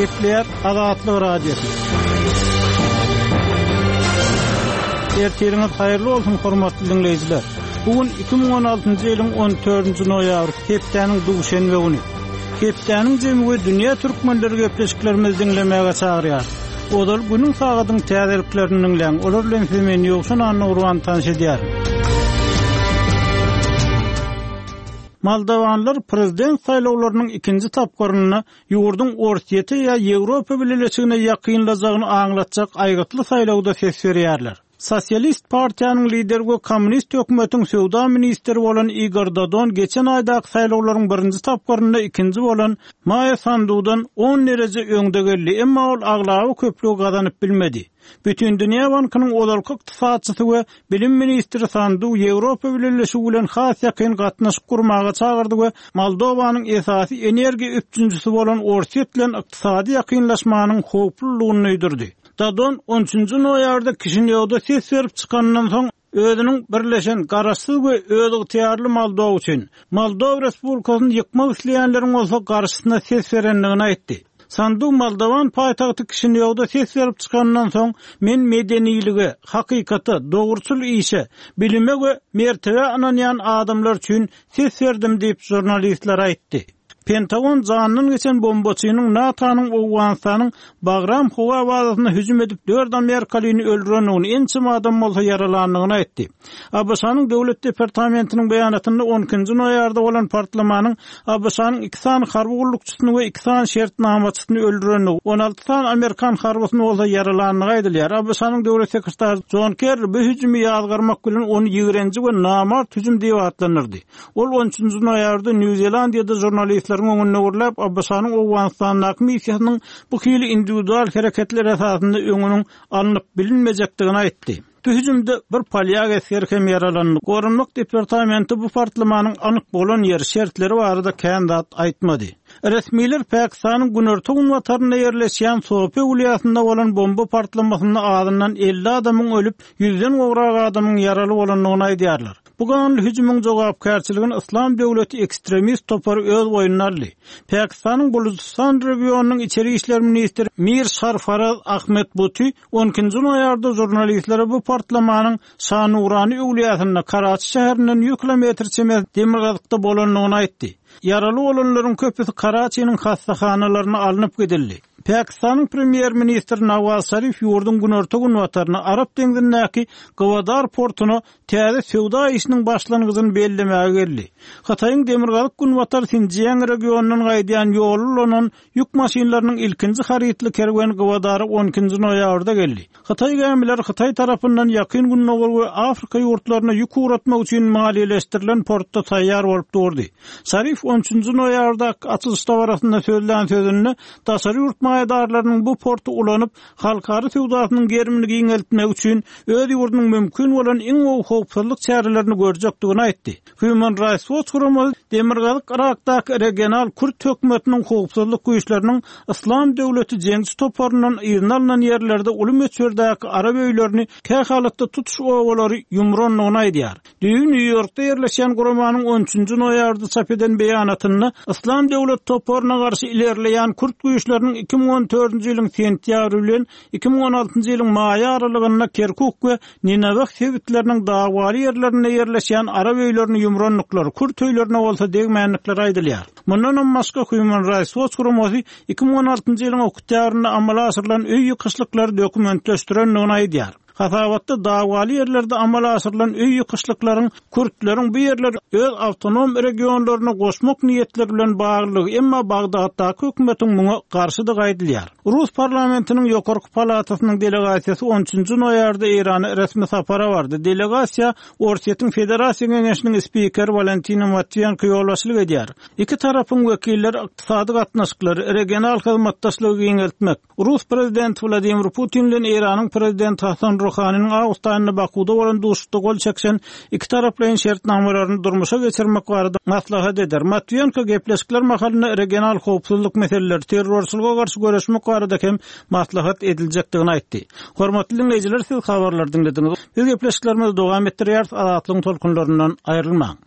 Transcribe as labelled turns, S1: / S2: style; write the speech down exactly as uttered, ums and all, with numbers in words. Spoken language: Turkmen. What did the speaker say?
S1: Kepler Azatlyk Radiosu. Ertiriňiz haýyrly bolsun hormatly dinleýijiler. Bugün iki bin on altyncy ýylyň on dördünji noýabry Kepdäniň duşanby güni. Kepdäniň jemgy dünýä türkmenleri gepleşiklerimizi dinlemäge çagyrýar. Odal günüň sagatyň täzeliklerini dinleň. Olar bilen hemen ýoksun anny urwan tanış edýär. Moldawanlar prezident saýlawlarynyň ikinji tapgaryny ýurdun ortaýety ýa Ýewropa bileşigine ýakynlajagyny aňlatjak aýgytly saýlawda ses berýärler. Sosialist partiýanyň lideri we kommunist hökümetiň söwda ministri bolan Igor Dodon geçen aýdaky saýlawlaryň birinji tapgaryny ikinji bolan Maya Sandudan on derece öňde geldi, emma ol aglawy köplük gazanyp bilmedi. Bütün Dünya Bankynyň olarky ykdysatçysy we bilim ministri Sandu Ýewropa bileşigi bilen has ýakyn gatnaşyk gurmaga çagyrdy we Moldowanyň esasy energiýa üçinçisi bolan Orset bilen ykdysady ýakynlaşmanyň howplulygyny öýdürdi. Dodon on üçünçi noýabrda Kişinewde ses berip çykandan soň özüniň birleşen garaşsyz we öz ygtyarly Moldowa üçin Moldowa Respublikasyny ýykmak isleýänleriň bolsa garşysyna ses berenligini aýtdy. Sandu Moldowan paýtagty Kişinewde ses berip çykandan soň men medeniýligi, hakykaty, dogruçul işe, bilime we mertebe ananýan adamlar üçin ses berdim diýip jurnalistler aýtdy. Pentagon janynyň geçen bombaçynyň NATO'nyň Awganistanyň Bagram howa bazasyna hüjüm edip dört Amerikalyny öldürenini ençim adam bolsa yaralandygyny aýtdy. A B S-nyň döwlet departamentiniň beýanatynda on ikinji noýabrda bolan partlamanyň A B S-nyň iki san harby gullukçysyny we iki san şertnamaçysyny öldürenini, on alty san Amerikan harbysyny bolsa yaralandygyny aýdylýar. A B S-nyň döwlet sekretary John Kerry bu hüjümi ýazgarmak bilen onu ýigrenji we namart hüjüm diýip atlanyrdy. Ol on üçünçi noýabrda New Zealandiýada jurnalistler öňüne urlap A B S-nyň Awganistanyň missiýasynyň bu hili individual hereketler esasynda öňüniň alınıp bilinmejekdigini aýtdy. Bu hüjümde bir polýag eseri hem yaralandy. Gorunmak departamenti bu partlamanyň anyk bolan ýer şertleri barada kändat aýtmady. Resmiler Pakistanyň Günorta Gunwataryna ýerleşýän Sope wiliýatynda bolan bomba partlamasyny adından elli adamyň ölüp, ýüzden gowrak adamyň ýaraly bolanlygyny aýdýarlar. Bu ganly hüjümüň jogapkärçiligini Islam döwleti ekstremist topary öz boýuna aldy. Pakistanyň Baluchistan regionunyň içeri işler ministri Mir Sarfaraz Ahmed Buti on ikinji noýabrda jurnalistlere bu partlamanyň Sanurani wiliýatyna Karachi şäherinden yüz kilometr çemez demirgazykda bolanlygyny aýtdy. Yaraly bolanlaryň köpüsi Karachiň hastahanalaryna alınıp gidildi. Pakistanyň premier ministri Nawaz Sharif ýurdun Günorta Gunwataryna Arap deňizindäki Gwadar portuny täze sowda işiniň başlangyzyny bellemäge geldi. Hataýyň demirgazyk Gunwatar Sinjiang regionunyň gaýdýan ýolunyň ýük maşinlarynyň ilkinji haritly kerwani Gwadara on ikinji noýabrda geldi. Hataý gämiler Hataý tarapyndan ýakyn günnäge we Afrika ýurtlaryna ýük uratmak üçin maliýeleşdirilen portda taýýar bolup durdy. Sharif on üçünçi noýabrda açylyşda barasynda söýlän sözünde daşary ýurt maýdarlarynyň bu portu ulanyp halkary sowdasynyň gerimini giňeltmek üçin öz ýurdunyň mümkin bolan iň howpsuzlyk çärelerini görjekdigini aýtdy. Human Rights Watch guramy demirgazyk Irakdaky regional Kürt hökümetiniň howpsuzlyk güýçleriniň Islam döwleti jeňsi toparynyň ýerine alynan ýerlerde uly meçherdäki arab öýlerini kähalatda tutuş owalary ýumranlygyny aýdýar. Düýün New Yorkda ýerleşen guramanyň on üçünçi noýabrda çap eden beýanatynda Islam döwlet toparyna garşy ilerleýän Kürt güýçleriniň iki bin on dördünji ýylyň sentýabry bilen iki bin on altynjy ýylyň maýy aralygyna Kirkuk we Nineveh şehitläriniň dagwaly ýerlerine ýerleşýän arab öýlerini ýumranlyklary Kürt öýlerine bolsa degmänlikler aýdylýar. Mundan başga Human Rights Watch guramy iki bin on altynjy ýylyň oktyabryna amala asyrylan öý ýykışlyklary dokumentleşdirenligini aýdýar. Hasabatda dagwaly ýerlerde amala asyrylan öý ýykışlyklaryň Kürtleriň bu ýerler öz awtonom regionlaryna goşmak niýetleri bilen baglylygy, emma Bagdaddaky hökümetiň muňa garşydyk aýdylýar. Rus parlamentiniň ýokarky palatasynyň delegasiýasy on üçünçi noýabrda Irana resmi sapara bardy. Delegasiýa Orsetýa Federasiýa Geňeşiniň spikeri Valentina Matviyenko ýolbaşçylyk edýär. Iki tarapyň wekilleri ykdysady gatnaşyklary, regional hyzmatdaşlygy giňeltmek, Rus prezidenti Vladimir Putin bilen Iranyň prezidenti Hasan Ruhanyň Awgust aýynda Bakuda bolan duşukda gol çeksen iki taraplaryň şertnamalaryny durmuşa geçirmek barada maslahat eder. Matviyenko gepleşikler mahalyna regional howpsuzlyk meseleleri, terrorçylyga garşy görüşmek barada hem maslahat ediljekdigini aýtdy. Hormatly dinleýijiler, siz habarlar dinlediňiz. Biz gepleşiklerimizi dowam etdirýär, Azatlyň tolkunlaryndan aýrylmaň.